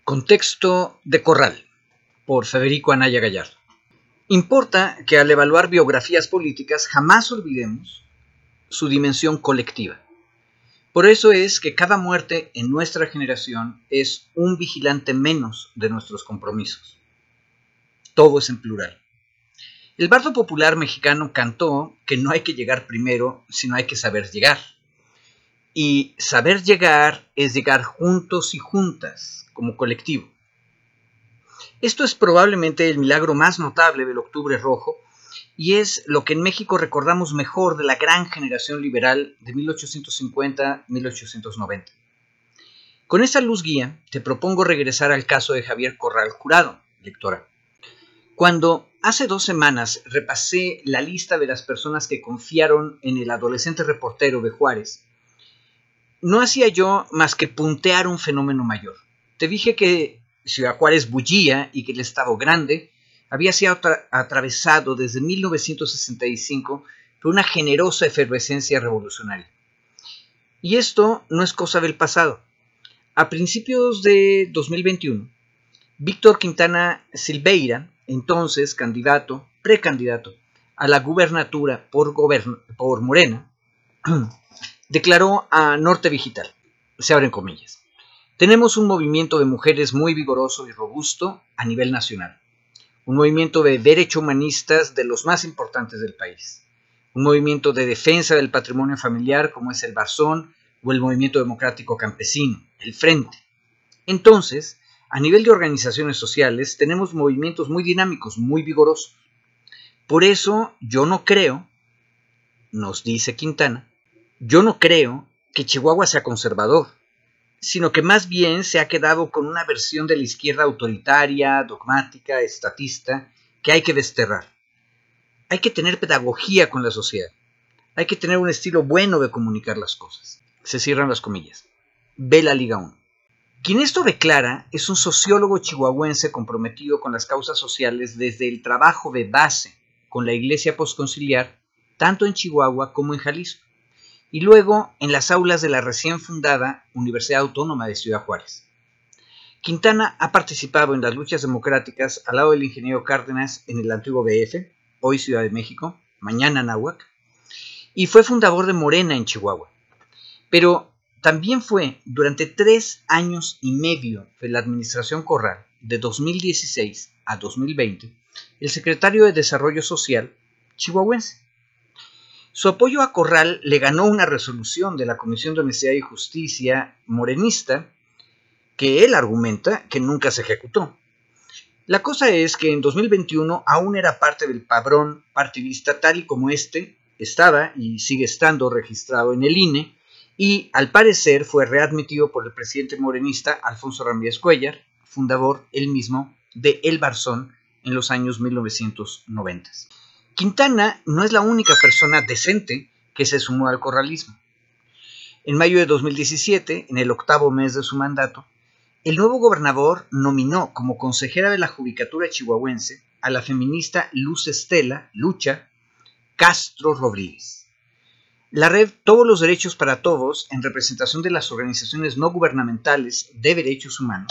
Contexto de Corral, por Federico Anaya Gallardo. Importa que al evaluar biografías políticas jamás olvidemos su dimensión colectiva. Por eso es que cada muerte en nuestra generación es un vigilante menos de nuestros compromisos. Todo es en plural. El bardo popular mexicano cantó que no hay que llegar primero, sino hay que saber llegar. Y saber llegar es llegar juntos y juntas, como colectivo. Esto es probablemente el milagro más notable del Octubre Rojo y es lo que en México recordamos mejor de la gran generación liberal de 1850-1890. Con esta luz guía, te propongo regresar al caso de Javier Corral Jurado, lectora. Cuando hace 2 semanas repasé la lista de las personas que confiaron en el adolescente reportero de Juárez, no hacía yo más que puntear un fenómeno mayor. Te dije que Ciudad Juárez bullía y que el Estado Grande había sido atravesado desde 1965 por una generosa efervescencia revolucionaria. Y esto no es cosa del pasado. A principios de 2021, Víctor Quintana Silveira, entonces precandidato a la gubernatura por Morena, declaró a Norte Digital, se abren comillas: tenemos un movimiento de mujeres muy vigoroso y robusto a nivel nacional, un movimiento de derecho humanistas de los más importantes del país, un movimiento de defensa del patrimonio familiar como es el Barzón o el Movimiento Democrático Campesino, el Frente. Entonces, a nivel de organizaciones sociales, tenemos movimientos muy dinámicos, muy vigorosos. Por eso yo no creo, nos dice Quintana, yo no creo que Chihuahua sea conservador, sino que más bien se ha quedado con una versión de la izquierda autoritaria, dogmática, estatista, que hay que desterrar. Hay que tener pedagogía con la sociedad. Hay que tener un estilo bueno de comunicar las cosas. Se cierran las comillas. Ve la Liga 1. Quien esto declara es un sociólogo chihuahuense comprometido con las causas sociales desde el trabajo de base con la iglesia postconciliar, tanto en Chihuahua como en Jalisco, y luego en las aulas de la recién fundada Universidad Autónoma de Ciudad Juárez. Quintana ha participado en las luchas democráticas al lado del ingeniero Cárdenas en el antiguo DF, hoy Ciudad de México, mañana Anáhuac, y fue fundador de Morena en Chihuahua. Pero también fue durante 3 años y medio de la administración Corral, de 2016 a 2020, el secretario de Desarrollo Social chihuahuense. Su apoyo a Corral le ganó una resolución de la Comisión de Honestidad y Justicia morenista que él argumenta que nunca se ejecutó. La cosa es que en 2021 aún era parte del padrón partidista tal y como estaba y sigue estando registrado en el INE, y al parecer fue readmitido por el presidente morenista Alfonso Ramírez Cuéllar, fundador él mismo de El Barzón en los años 1990. Quintana no es la única persona decente que se sumó al corralismo. En mayo de 2017, en el 8º mes de su mandato, el nuevo gobernador nominó como consejera de la judicatura chihuahuense a la feminista Luz Estela Lucha Castro Rodríguez. La red Todos los Derechos para Todos, en representación de las organizaciones no gubernamentales de derechos humanos,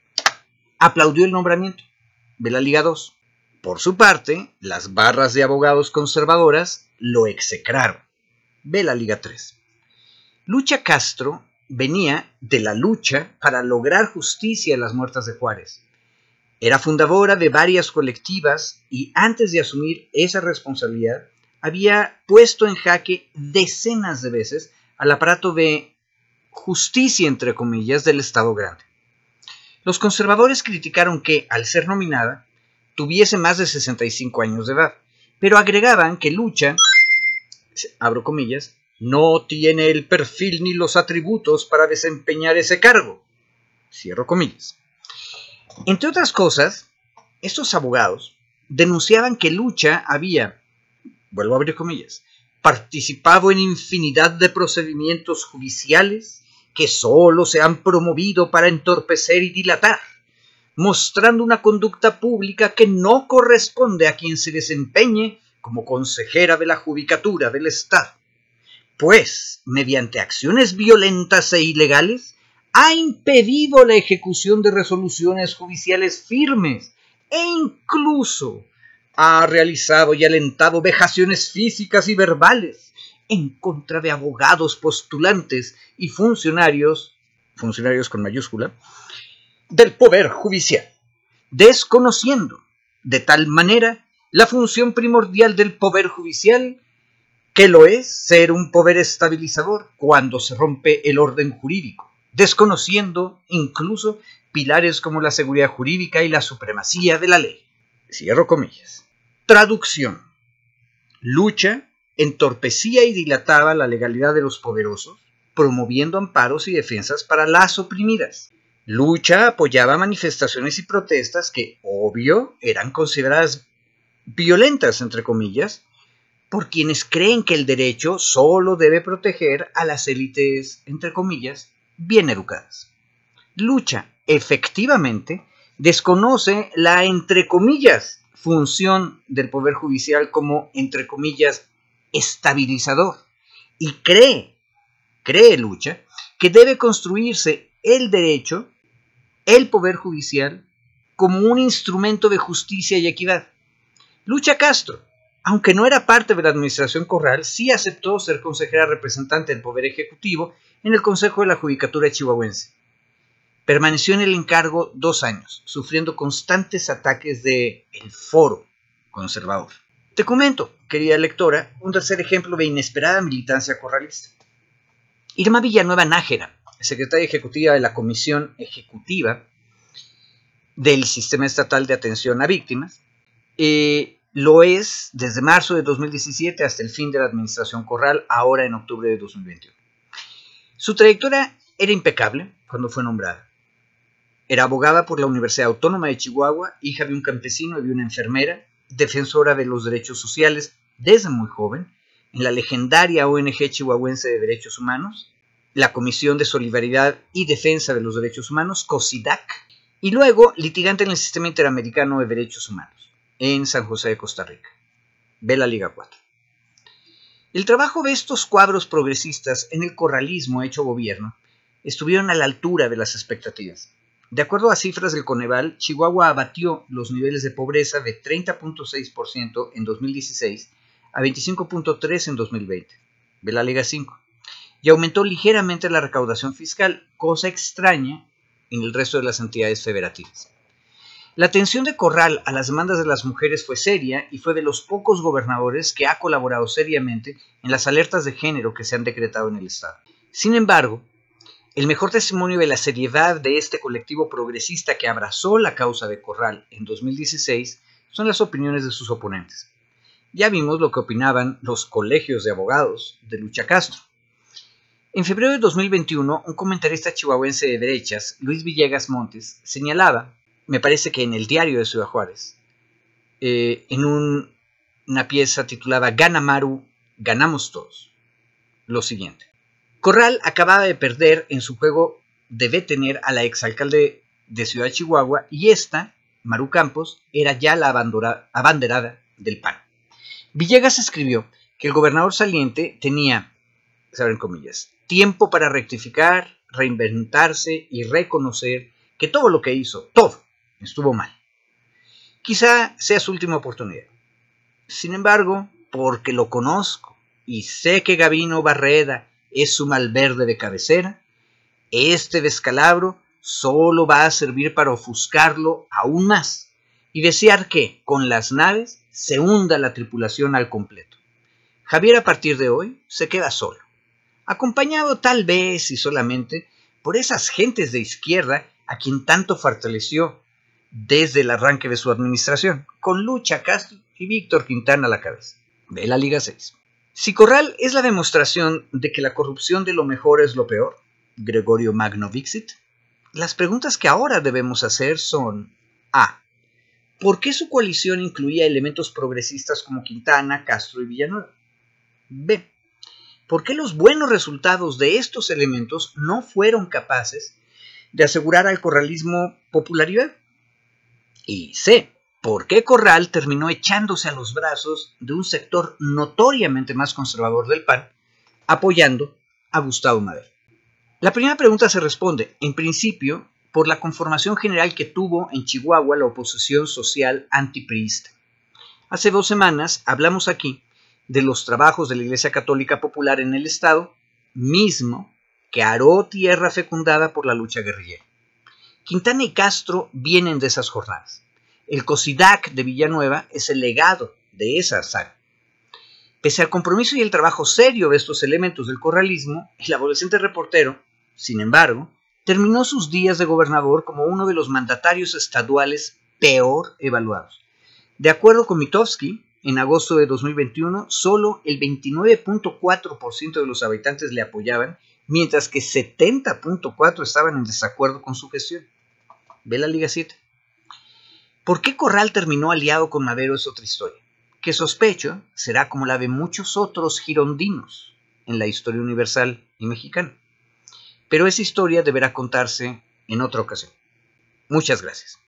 aplaudió el nombramiento de la Liga 2. Por su parte, las barras de abogados conservadoras lo execraron. Ve la Liga 3. Lucha Castro venía de la lucha para lograr justicia en las muertas de Juárez. Era fundadora de varias colectivas y antes de asumir esa responsabilidad había puesto en jaque decenas de veces al aparato de justicia, entre comillas, del Estado Grande. Los conservadores criticaron que, al ser nominada, tuviese más de 65 años de edad, pero agregaban que Lucha, abro comillas, no tiene el perfil ni los atributos para desempeñar ese cargo, cierro comillas. Entre otras cosas, estos abogados denunciaban que Lucha había, vuelvo a abrir comillas, participado en infinidad de procedimientos judiciales que solo se han promovido para entorpecer y dilatar, mostrando una conducta pública que no corresponde a quien se desempeñe como consejera de la judicatura del Estado, pues, mediante acciones violentas e ilegales, ha impedido la ejecución de resoluciones judiciales firmes e incluso ha realizado y alentado vejaciones físicas y verbales en contra de abogados postulantes y funcionarios con mayúscula, del Poder Judicial, desconociendo de tal manera la función primordial del Poder Judicial, que lo es ser un poder estabilizador cuando se rompe el orden jurídico, desconociendo incluso pilares como la seguridad jurídica y la supremacía de la ley. Cierro comillas. Traducción. Lucha entorpecía y dilataba la legalidad de los poderosos, promoviendo amparos y defensas para las oprimidas. Lucha apoyaba manifestaciones y protestas que, obvio, eran consideradas violentas, entre comillas, por quienes creen que el derecho solo debe proteger a las élites, entre comillas, bien educadas. Lucha, efectivamente, desconoce la, entre comillas, función del Poder Judicial como, entre comillas, estabilizador, y cree Lucha, que debe construirse el derecho, el Poder Judicial, como un instrumento de justicia y equidad. Lucha Castro, aunque no era parte de la administración Corral, sí aceptó ser consejera representante del Poder Ejecutivo en el Consejo de la Judicatura chihuahuense. Permaneció en el encargo 2 años, sufriendo constantes ataques de el foro conservador. Te comento, querida lectora, un tercer ejemplo de inesperada militancia corralista. Irma Villanueva Nájera, secretaria ejecutiva de la Comisión Ejecutiva del Sistema Estatal de Atención a Víctimas, lo es desde marzo de 2017 hasta el fin de la administración Corral, ahora en octubre de 2021. Su trayectoria era impecable cuando fue nombrada. Era abogada por la Universidad Autónoma de Chihuahua, hija de un campesino y de una enfermera, defensora de los derechos sociales desde muy joven, en la legendaria ONG chihuahuense de Derechos Humanos, la Comisión de Solidaridad y Defensa de los Derechos Humanos, COSIDAC, y luego litigante en el Sistema Interamericano de Derechos Humanos, en San José de Costa Rica. Ve la Liga 4. El trabajo de estos cuadros progresistas en el corralismo hecho gobierno estuvieron a la altura de las expectativas. De acuerdo a cifras del Coneval, Chihuahua abatió los niveles de pobreza de 30.6% en 2016 a 25.3% en 2020, ve la Liga 5, y aumentó ligeramente la recaudación fiscal, cosa extraña en el resto de las entidades federativas. La atención de Corral a las demandas de las mujeres fue seria y fue de los pocos gobernadores que ha colaborado seriamente en las alertas de género que se han decretado en el estado. Sin embargo, el mejor testimonio de la seriedad de este colectivo progresista que abrazó la causa de Corral en 2016 son las opiniones de sus oponentes. Ya vimos lo que opinaban los colegios de abogados de Lucha Castro. En febrero de 2021, un comentarista chihuahuense de derechas, Luis Villegas Montes, señalaba, me parece que en el Diario de Ciudad Juárez, en una pieza titulada Gana Maru, ganamos todos, lo siguiente. Corral acababa de perder en su juego de detener a la exalcalde de Ciudad Chihuahua y esta, Maru Campos, era ya la abanderada del PAN. Villegas escribió que el gobernador saliente tenía, abren comillas, tiempo para rectificar, reinventarse y reconocer que todo lo que hizo, todo, estuvo mal. Quizá sea su última oportunidad. Sin embargo, porque lo conozco y sé que Gabino Barreda es su malverde de cabecera, este descalabro solo va a servir para ofuscarlo aún más y desear que, con las naves, se hunda la tripulación al completo. Javier a partir de hoy se queda solo, acompañado tal vez y solamente por esas gentes de izquierda a quien tanto fortaleció desde el arranque de su administración, con Lucha Castro y Víctor Quintana a la cabeza. Ve la Liga 6. Si Corral es la demostración de que la corrupción de lo mejor es lo peor, Gregorio Magno Vixit, las preguntas que ahora debemos hacer son: A. ¿Por qué su coalición incluía elementos progresistas como Quintana, Castro y Villanueva? B. ¿Por qué los buenos resultados de estos elementos no fueron capaces de asegurar al corralismo popularidad? Y C. ¿Por qué Corral terminó echándose a los brazos de un sector notoriamente más conservador del PAN, apoyando a Gustavo Madero? La primera pregunta se responde, en principio, por la conformación general que tuvo en Chihuahua la oposición social antipriista. Hace 2 semanas hablamos aquí de los trabajos de la Iglesia Católica Popular en el Estado, mismo que aró tierra fecundada por la lucha guerrillera. Quintana y Castro vienen de esas jornadas. El COSIDAC de Villanueva es el legado de esa saga. Pese al compromiso y el trabajo serio de estos elementos del corralismo, el adolescente reportero, sin embargo, terminó sus días de gobernador como uno de los mandatarios estaduales peor evaluados. De acuerdo con Mitofsky, en agosto de 2021, solo el 29.4% de los habitantes le apoyaban, mientras que 70.4% estaban en desacuerdo con su gestión. Ve la Liga 7. ¿Por qué Corral terminó aliado con Madero es otra historia, que sospecho será como la de muchos otros girondinos en la historia universal y mexicana? Pero esa historia deberá contarse en otra ocasión. Muchas gracias.